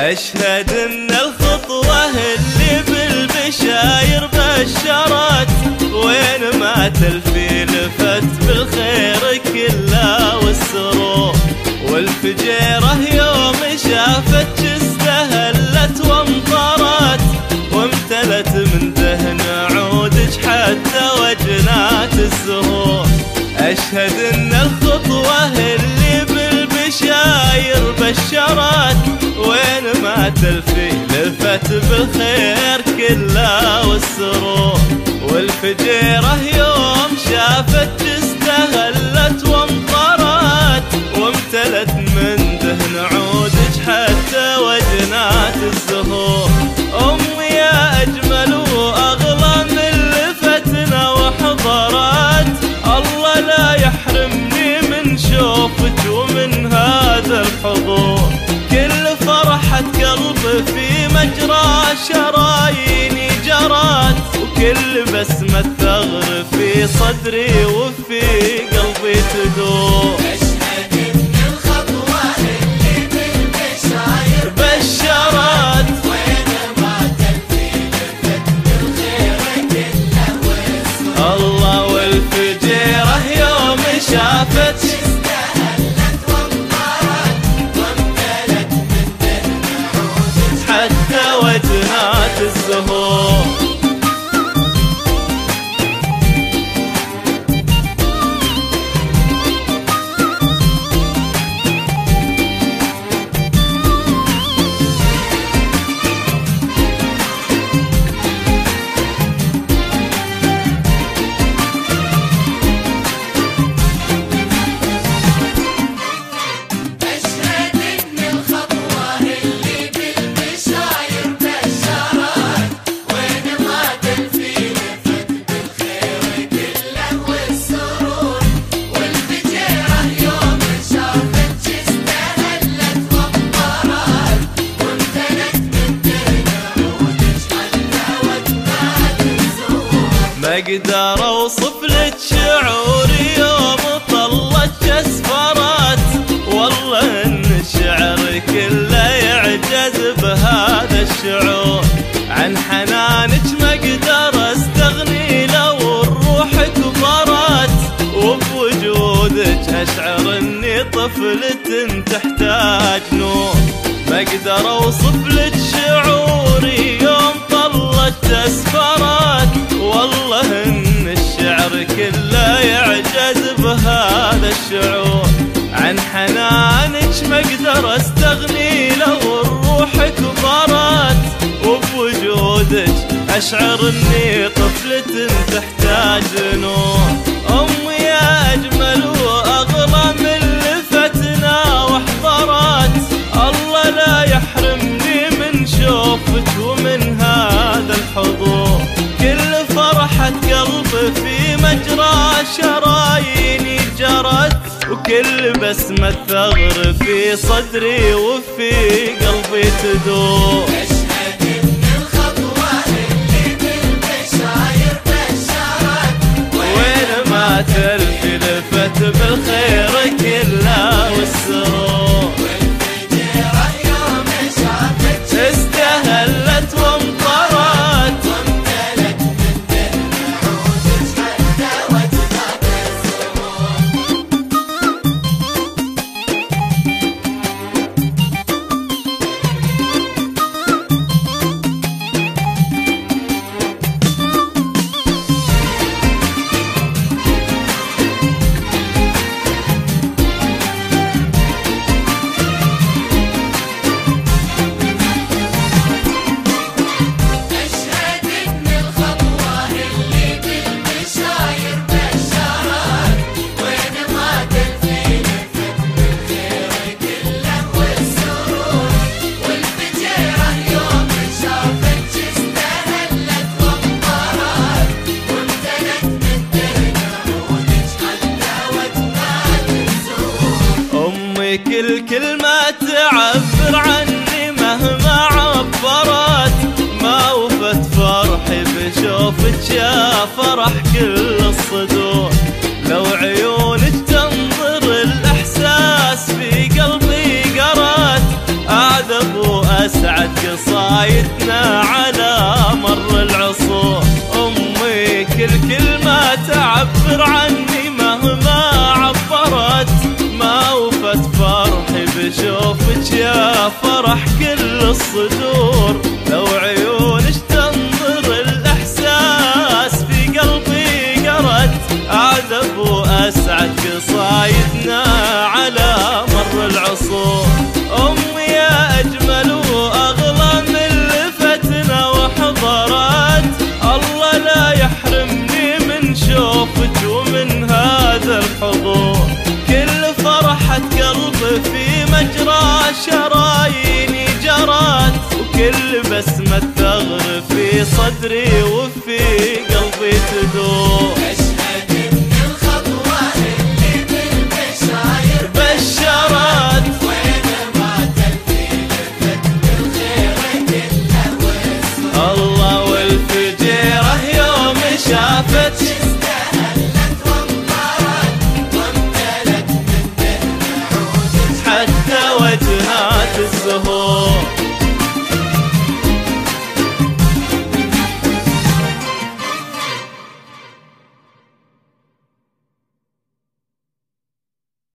أشهد إن الخطوة اللي بالبشاير بشرت، وين ما تلفي لفت بالخير كله والسرور، والفجيرة يوم شافت استهلت وامطرت، وامتلت من دهن عودك حتى وجنات الزهور. أشهد إن الخطوة اللي بالبشاير بشرت، وين ما تلفي لفت بالخير كله والسرور، والفجيرة يوم شافت استهلت وامطرت، وامتلت من دهن عودك حتى وجنات الزهور. أمي يا أجمل وأغلى من لفتنا وحضرت، الله لا يحرمني من شوفك ومن هذا الحضور. كل فرحة قلب في مجرى شراييني جرت، وكل بسمة ثغر في صدري وفي قلبي تدور. أشهد إن الخطوة اللي بالبشاير بشرت، وين ما تلفي لفت بالخير كله والسرور، الله والفجيرة يوم شافت استهلت وامطرت، وامتلت من دهن عودك حتى وجنات الزهور. أشهد إن الخطوة اللي بالبشاير بشرت، وين ما تلفي لفت بالخير كله والسرور، والفجيرة يوم شافت استهلت وامطرت، وامتلت من دهن عودك حتى وجنات الزهور. ما اقدر اوصف لك شعوري يوم طلت اسفرت، والله ان الشعر كله يعجز بهذا الشعور. عن حنانك ما اقدر استغني لو الروح كبرت، وبوجودك اشعر اني طفلة تحتاج نور. ما اقدر اوصف لك شعوري يوم طلت اسفرت، والله ان الشعر كله يعجز بهذا الشعور. عن حنانك ما اقدر استغني لو الروح كبرت، وبوجودك اشعر اني طفلة تحتاج نور. امي يا اجمل واغلى من لفتنا وحضرت، الله لا يحرمني من شوفك ومن هذا الحضور. كل فرحة قلب في مجرى شراييني جرت، وكل بسمة ثغر في صدري وفي قلبي تدور. أشهد إن الخطوة اللي بالبشاير بشرت، وين ما تلفي لفت بالخير كله والسرور، والفجيرة يوم شافت استهلت وامطرت، وامتلت من دهن عودك حتى وجنات الزهور. أشهد إن الخطوة اللي بالبشاير بشرت، وين ما تلفي لفت بالخير كله والسرور، والفجيرة يوم شافت استهلت وامطرت، وامتلت من دهن عودك حتى وجنات الزهور. أمي كل كلمة تعبر عني مهما عبرت، ما وفت فرحي بشوفك يا فرح كل الصدور. لو عيونك تنظر الإحساس في قلبي قرت، أعذب وأسعد تدري